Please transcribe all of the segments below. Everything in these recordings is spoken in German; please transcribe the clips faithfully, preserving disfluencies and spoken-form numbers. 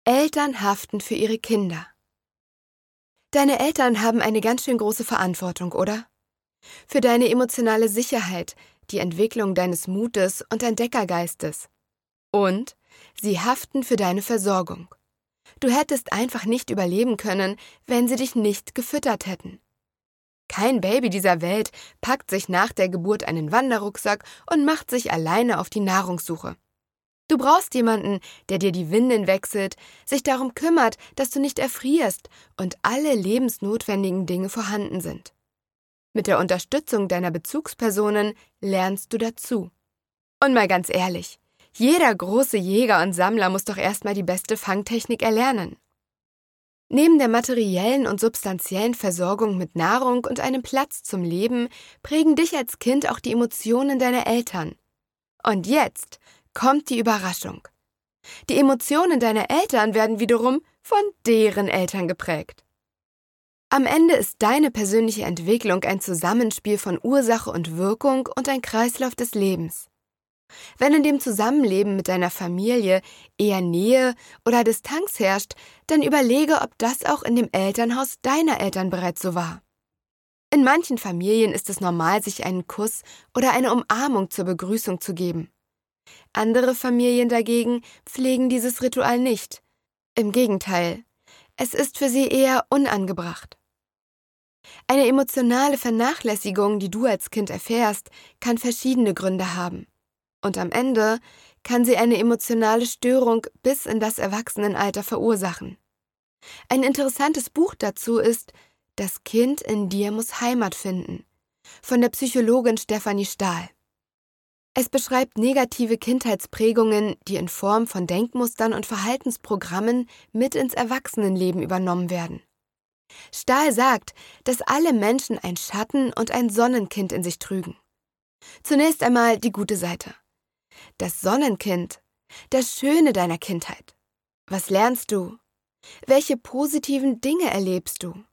Eltern haften für ihre Kinder. Deine Eltern haben eine ganz schön große Verantwortung, oder? Für deine emotionale Sicherheit, die Entwicklung deines Mutes und Entdeckergeistes. Und sie haften für deine Versorgung. Du hättest einfach nicht überleben können, wenn sie dich nicht gefüttert hätten. Kein Baby dieser Welt packt sich nach der Geburt einen Wanderrucksack und macht sich alleine auf die Nahrungssuche. Du brauchst jemanden, der dir die Windeln wechselt, sich darum kümmert, dass du nicht erfrierst und alle lebensnotwendigen Dinge vorhanden sind. Mit der Unterstützung deiner Bezugspersonen lernst du dazu. Und mal ganz ehrlich, jeder große Jäger und Sammler muss doch erstmal die beste Fangtechnik erlernen. Neben der materiellen und substanziellen Versorgung mit Nahrung und einem Platz zum Leben prägen dich als Kind auch die Emotionen deiner Eltern. Und jetzt kommt die Überraschung. Die Emotionen deiner Eltern werden wiederum von deren Eltern geprägt. Am Ende ist deine persönliche Entwicklung ein Zusammenspiel von Ursache und Wirkung und ein Kreislauf des Lebens. Wenn in dem Zusammenleben mit deiner Familie eher Nähe oder Distanz herrscht, dann überlege, ob das auch in dem Elternhaus deiner Eltern bereits so war. In manchen Familien ist es normal, sich einen Kuss oder eine Umarmung zur Begrüßung zu geben. Andere Familien dagegen pflegen dieses Ritual nicht. Im Gegenteil, es ist für sie eher unangebracht. Eine emotionale Vernachlässigung, die du als Kind erfährst, kann verschiedene Gründe haben. Und am Ende kann sie eine emotionale Störung bis in das Erwachsenenalter verursachen. Ein interessantes Buch dazu ist »Das Kind in dir muss Heimat finden« von der Psychologin Stefanie Stahl. Es beschreibt negative Kindheitsprägungen, die in Form von Denkmustern und Verhaltensprogrammen mit ins Erwachsenenleben übernommen werden. Stahl sagt, dass alle Menschen ein Schatten- und ein Sonnenkind in sich trügen. Zunächst einmal die gute Seite. Das Sonnenkind, das Schöne deiner Kindheit. Was lernst du? Welche positiven Dinge erlebst du?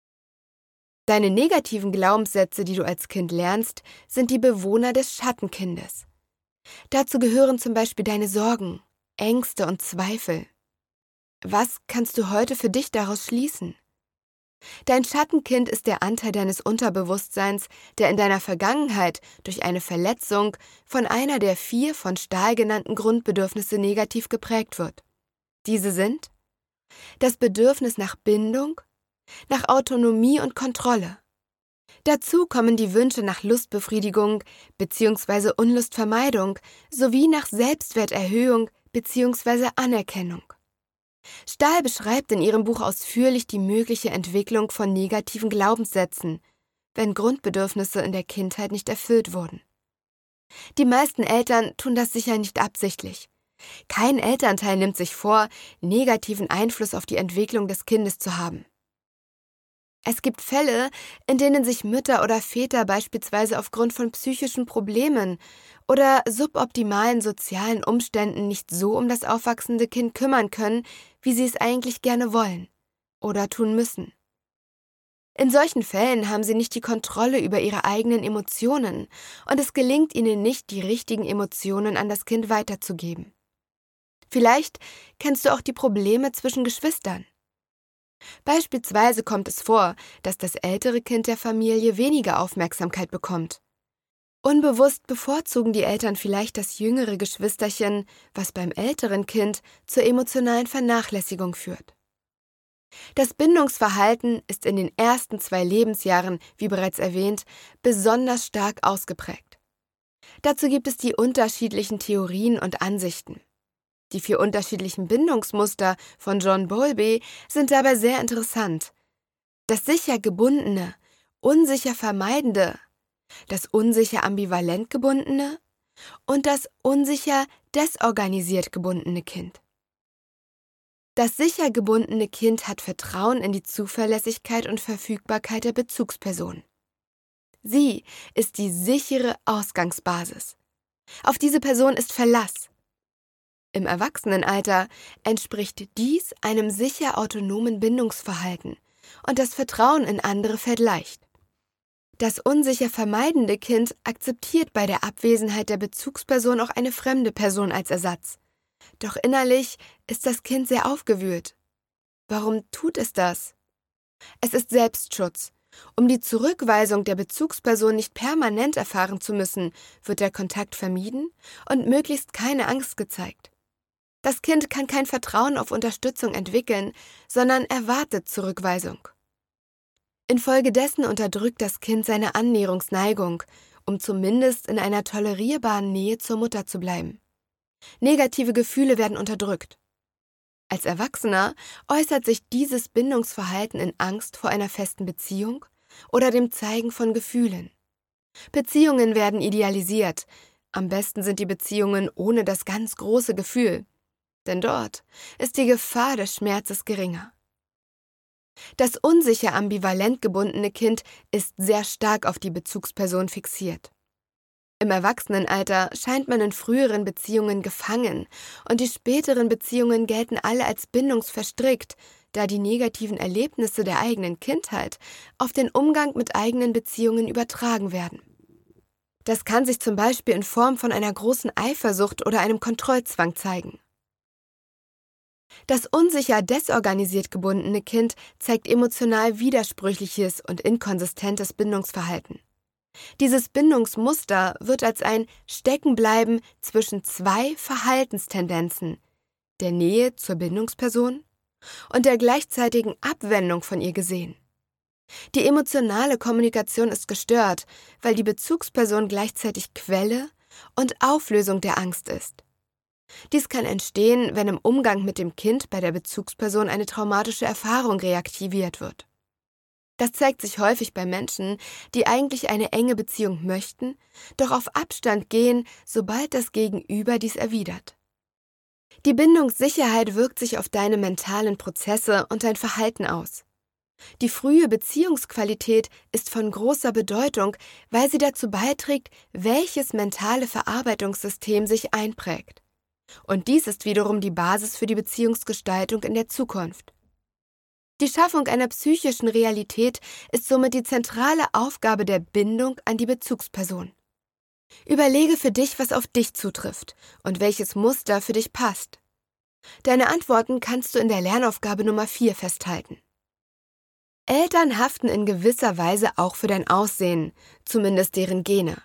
Deine negativen Glaubenssätze, die du als Kind lernst, sind die Bewohner des Schattenkindes. Dazu gehören zum Beispiel deine Sorgen, Ängste und Zweifel. Was kannst du heute für dich daraus schließen? Dein Schattenkind ist der Anteil deines Unterbewusstseins, der in deiner Vergangenheit durch eine Verletzung von einer der vier von Stahl genannten Grundbedürfnisse negativ geprägt wird. Diese sind das Bedürfnis nach Bindung, nach Autonomie und Kontrolle. Dazu kommen die Wünsche nach Lustbefriedigung bzw. Unlustvermeidung sowie nach Selbstwerterhöhung bzw. Anerkennung. Stahl beschreibt in ihrem Buch ausführlich die mögliche Entwicklung von negativen Glaubenssätzen, wenn Grundbedürfnisse in der Kindheit nicht erfüllt wurden. Die meisten Eltern tun das sicher nicht absichtlich. Kein Elternteil nimmt sich vor, negativen Einfluss auf die Entwicklung des Kindes zu haben. Es gibt Fälle, in denen sich Mütter oder Väter beispielsweise aufgrund von psychischen Problemen oder suboptimalen sozialen Umständen nicht so um das aufwachsende Kind kümmern können, wie sie es eigentlich gerne wollen oder tun müssen. In solchen Fällen haben sie nicht die Kontrolle über ihre eigenen Emotionen und es gelingt ihnen nicht, die richtigen Emotionen an das Kind weiterzugeben. Vielleicht kennst du auch die Probleme zwischen Geschwistern. Beispielsweise kommt es vor, dass das ältere Kind der Familie weniger Aufmerksamkeit bekommt. Unbewusst bevorzugen die Eltern vielleicht das jüngere Geschwisterchen, was beim älteren Kind zur emotionalen Vernachlässigung führt. Das Bindungsverhalten ist in den ersten zwei Lebensjahren, wie bereits erwähnt, besonders stark ausgeprägt. Dazu gibt es die unterschiedlichen Theorien und Ansichten. Die vier unterschiedlichen Bindungsmuster von John Bowlby sind dabei sehr interessant. Das sicher gebundene, unsicher vermeidende, das unsicher ambivalent gebundene und das unsicher desorganisiert gebundene Kind. Das sicher gebundene Kind hat Vertrauen in die Zuverlässigkeit und Verfügbarkeit der Bezugsperson. Sie ist die sichere Ausgangsbasis. Auf diese Person ist Verlass. Im Erwachsenenalter entspricht dies einem sicher autonomen Bindungsverhalten und das Vertrauen in andere fällt leicht. Das unsicher vermeidende Kind akzeptiert bei der Abwesenheit der Bezugsperson auch eine fremde Person als Ersatz. Doch innerlich ist das Kind sehr aufgewühlt. Warum tut es das? Es ist Selbstschutz. Um die Zurückweisung der Bezugsperson nicht permanent erfahren zu müssen, wird der Kontakt vermieden und möglichst keine Angst gezeigt. Das Kind kann kein Vertrauen auf Unterstützung entwickeln, sondern erwartet Zurückweisung. Infolgedessen unterdrückt das Kind seine Annäherungsneigung, um zumindest in einer tolerierbaren Nähe zur Mutter zu bleiben. Negative Gefühle werden unterdrückt. Als Erwachsener äußert sich dieses Bindungsverhalten in Angst vor einer festen Beziehung oder dem Zeigen von Gefühlen. Beziehungen werden idealisiert. Am besten sind die Beziehungen ohne das ganz große Gefühl, denn dort ist die Gefahr des Schmerzes geringer. Das unsicher ambivalent gebundene Kind ist sehr stark auf die Bezugsperson fixiert. Im Erwachsenenalter scheint man in früheren Beziehungen gefangen und die späteren Beziehungen gelten alle als bindungsverstrickt, da die negativen Erlebnisse der eigenen Kindheit auf den Umgang mit eigenen Beziehungen übertragen werden. Das kann sich zum Beispiel in Form von einer großen Eifersucht oder einem Kontrollzwang zeigen. Das unsicher desorganisiert gebundene Kind zeigt emotional widersprüchliches und inkonsistentes Bindungsverhalten. Dieses Bindungsmuster wird als ein Steckenbleiben zwischen zwei Verhaltenstendenzen, der Nähe zur Bindungsperson und der gleichzeitigen Abwendung von ihr gesehen. Die emotionale Kommunikation ist gestört, weil die Bezugsperson gleichzeitig Quelle und Auflösung der Angst ist. Dies kann entstehen, wenn im Umgang mit dem Kind bei der Bezugsperson eine traumatische Erfahrung reaktiviert wird. Das zeigt sich häufig bei Menschen, die eigentlich eine enge Beziehung möchten, doch auf Abstand gehen, sobald das Gegenüber dies erwidert. Die Bindungssicherheit wirkt sich auf deine mentalen Prozesse und dein Verhalten aus. Die frühe Beziehungsqualität ist von großer Bedeutung, weil sie dazu beiträgt, welches mentale Verarbeitungssystem sich einprägt. Und dies ist wiederum die Basis für die Beziehungsgestaltung in der Zukunft. Die Schaffung einer psychischen Realität ist somit die zentrale Aufgabe der Bindung an die Bezugsperson. Überlege für dich, was auf dich zutrifft und welches Muster für dich passt. Deine Antworten kannst du in der Lernaufgabe Nummer vier festhalten. Eltern haften in gewisser Weise auch für dein Aussehen, zumindest deren Gene.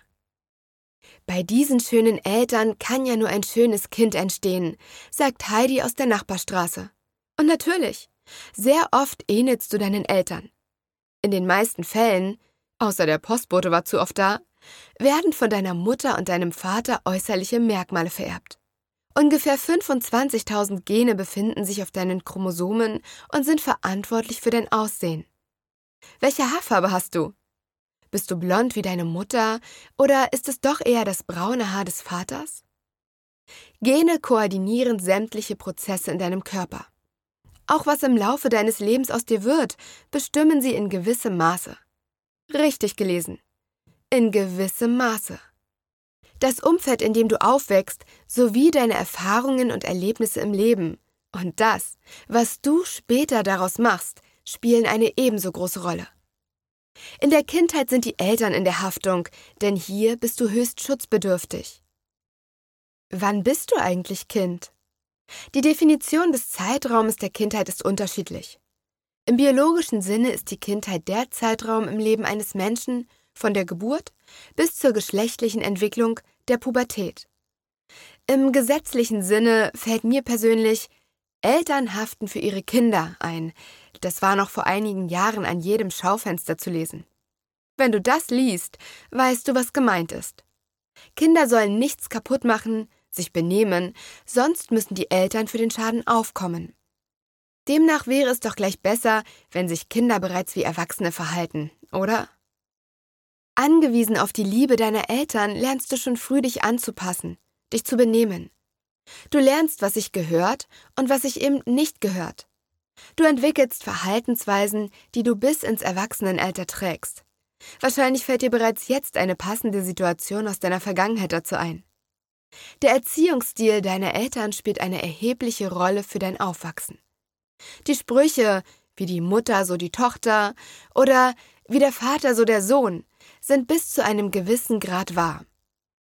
Bei diesen schönen Eltern kann ja nur ein schönes Kind entstehen, sagt Heidi aus der Nachbarstraße. Und natürlich, sehr oft ähnelst du deinen Eltern. In den meisten Fällen, außer der Postbote war zu oft da, werden von deiner Mutter und deinem Vater äußerliche Merkmale vererbt. Ungefähr fünfundzwanzigtausend Gene befinden sich auf deinen Chromosomen und sind verantwortlich für dein Aussehen. Welche Haarfarbe hast du? Bist du blond wie deine Mutter oder ist es doch eher das braune Haar des Vaters? Gene koordinieren sämtliche Prozesse in deinem Körper. Auch was im Laufe deines Lebens aus dir wird, bestimmen sie in gewissem Maße. Richtig gelesen. In gewissem Maße. Das Umfeld, in dem du aufwächst, sowie deine Erfahrungen und Erlebnisse im Leben und das, was du später daraus machst, spielen eine ebenso große Rolle. In der Kindheit sind die Eltern in der Haftung, denn hier bist du höchst schutzbedürftig. Wann bist du eigentlich Kind? Die Definition des Zeitraumes der Kindheit ist unterschiedlich. Im biologischen Sinne ist die Kindheit der Zeitraum im Leben eines Menschen von der Geburt bis zur geschlechtlichen Entwicklung der Pubertät. Im gesetzlichen Sinne fällt mir persönlich Eltern haften für ihre Kinder ein. Das war noch vor einigen Jahren an jedem Schaufenster zu lesen. Wenn du das liest, weißt du, was gemeint ist. Kinder sollen nichts kaputt machen, sich benehmen, sonst müssen die Eltern für den Schaden aufkommen. Demnach wäre es doch gleich besser, wenn sich Kinder bereits wie Erwachsene verhalten, oder? Angewiesen auf die Liebe deiner Eltern lernst du schon früh dich anzupassen, dich zu benehmen. Du lernst, was sich gehört und was sich eben nicht gehört. Du entwickelst Verhaltensweisen, die du bis ins Erwachsenenalter trägst. Wahrscheinlich fällt dir bereits jetzt eine passende Situation aus deiner Vergangenheit dazu ein. Der Erziehungsstil deiner Eltern spielt eine erhebliche Rolle für dein Aufwachsen. Die Sprüche, wie die Mutter so die Tochter oder wie der Vater so der Sohn, sind bis zu einem gewissen Grad wahr.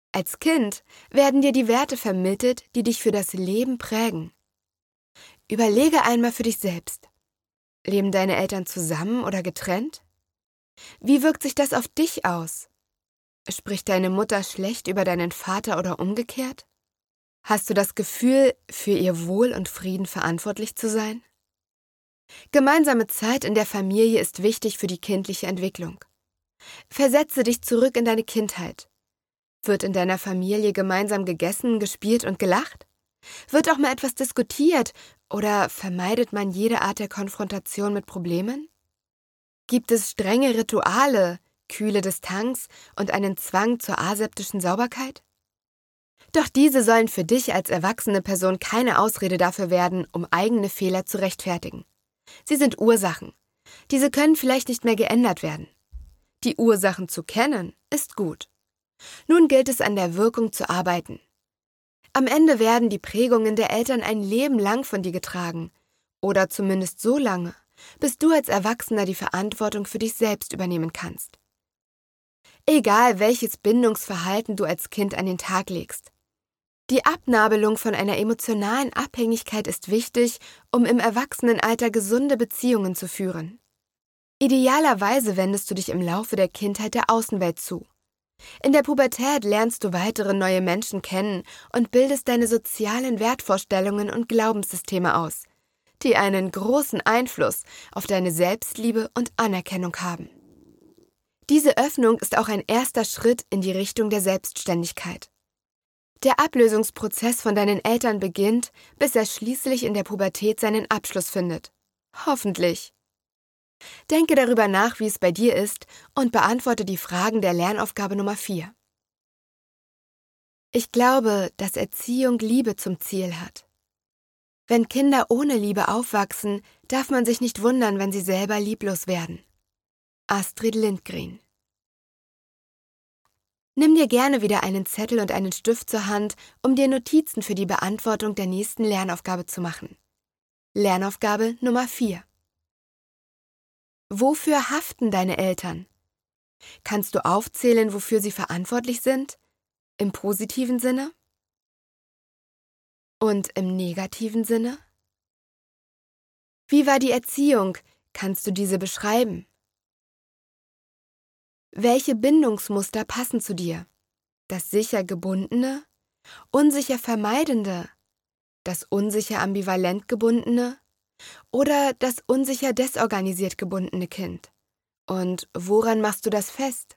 Als Kind werden dir die Werte vermittelt, die dich für das Leben prägen. Überlege einmal für dich selbst. Leben deine Eltern zusammen oder getrennt? Wie wirkt sich das auf dich aus? Spricht deine Mutter schlecht über deinen Vater oder umgekehrt? Hast du das Gefühl, für ihr Wohl und Frieden verantwortlich zu sein? Gemeinsame Zeit in der Familie ist wichtig für die kindliche Entwicklung. Versetze dich zurück in deine Kindheit. Wird in deiner Familie gemeinsam gegessen, gespielt und gelacht? Wird auch mal etwas diskutiert oder vermeidet man jede Art der Konfrontation mit Problemen? Gibt es strenge Rituale, kühle Distanz und einen Zwang zur aseptischen Sauberkeit? Doch diese sollen für dich als erwachsene Person keine Ausrede dafür werden, um eigene Fehler zu rechtfertigen. Sie sind Ursachen. Diese können vielleicht nicht mehr geändert werden. Die Ursachen zu kennen, ist gut. Nun gilt es, an der Wirkung zu arbeiten. Am Ende werden die Prägungen der Eltern ein Leben lang von dir getragen. Oder zumindest so lange, bis du als Erwachsener die Verantwortung für dich selbst übernehmen kannst. Egal, welches Bindungsverhalten du als Kind an den Tag legst. Die Abnabelung von einer emotionalen Abhängigkeit ist wichtig, um im Erwachsenenalter gesunde Beziehungen zu führen. Idealerweise wendest du dich im Laufe der Kindheit der Außenwelt zu. In der Pubertät lernst du weitere neue Menschen kennen und bildest deine sozialen Wertvorstellungen und Glaubenssysteme aus, die einen großen Einfluss auf deine Selbstliebe und Anerkennung haben. Diese Öffnung ist auch ein erster Schritt in die Richtung der Selbstständigkeit. Der Ablösungsprozess von deinen Eltern beginnt, bis er schließlich in der Pubertät seinen Abschluss findet. Hoffentlich. Denke darüber nach, wie es bei dir ist, und beantworte die Fragen der Lernaufgabe Nummer vier. Ich glaube, dass Erziehung Liebe zum Ziel hat. Wenn Kinder ohne Liebe aufwachsen, darf man sich nicht wundern, wenn sie selber lieblos werden. Astrid Lindgren. Nimm dir gerne wieder einen Zettel und einen Stift zur Hand, um dir Notizen für die Beantwortung der nächsten Lernaufgabe zu machen. Lernaufgabe Nummer vier. Wofür haften deine Eltern? Kannst du aufzählen, wofür sie verantwortlich sind? Im positiven Sinne? Und im negativen Sinne? Wie war die Erziehung? Kannst du diese beschreiben? Welche Bindungsmuster passen zu dir? Das sicher gebundene, unsicher vermeidende, das unsicher ambivalent gebundene oder das unsicher desorganisiert gebundene Kind? Und woran machst du das fest?